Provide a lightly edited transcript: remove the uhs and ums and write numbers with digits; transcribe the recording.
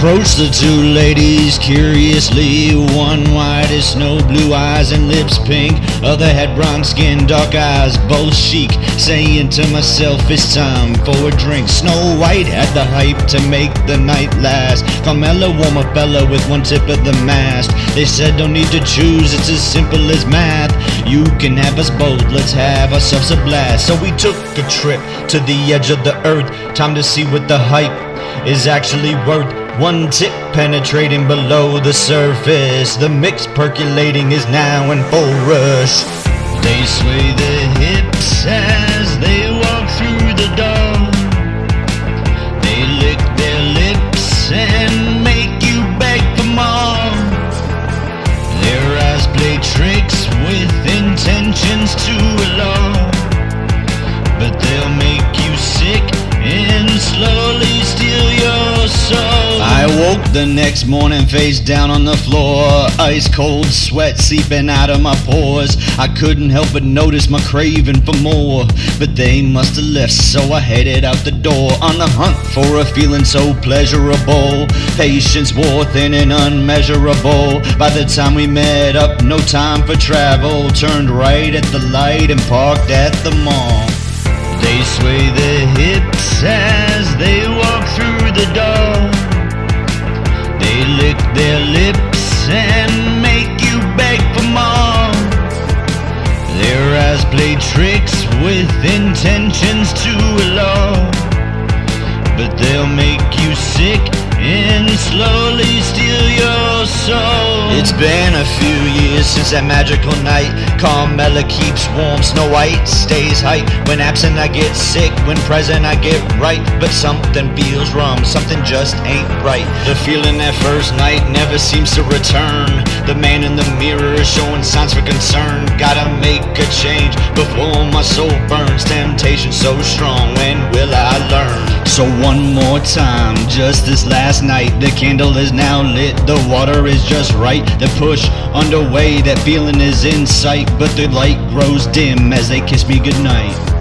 approached the two ladies curiously. One white as snow, blue eyes and lips pink. Other had bronze skin, dark eyes, both chic. Saying to myself, it's time for a drink. Snow White had the hype to make the night last. Carmela warm a fella with one tip of the mast. They said don't need to choose, it's as simple as math. You can have us both, let's have ourselves a blast. So we took a trip to the edge of the earth. Time to see what the hype is actually worth. One tip penetrating below the surface. The mix percolating is now in full rush. They sway their hips as they walk through the door. They lick their lips and make you beg for more. Their eyes play tricks with intentions to allure, but they'll make you sick and slowly steal your soul. I woke the next morning face down on the floor, ice cold sweat seeping out of my pores. I couldn't help but notice my craving for more, but they must have left, so I headed out the door on the hunt for a feeling so pleasurable. Patience wore thin and unmeasurable. By the time we met up, no time for travel. Turned right at the light and parked at the mall. They sway their hips as they walk through the door. They lick their lips and make you beg for more. Their eyes play tricks with intentions to allure, but they'll make you sick and slowly steal your soul. It's been a few years since that magical night. Carmela keeps warm, Snow White stays hype. When absent I get sick, when present I get right. But something feels wrong, something just ain't right. The feeling that first night never seems to return. The man in the mirror is showing signs for concern. Gotta make a change before my soul burns. Temptation so strong, when will I learn? So one more time, just this last night, the candle is now lit, the water is just right. The push underway, that feeling is in sight, but the light grows dim as they kiss me goodnight.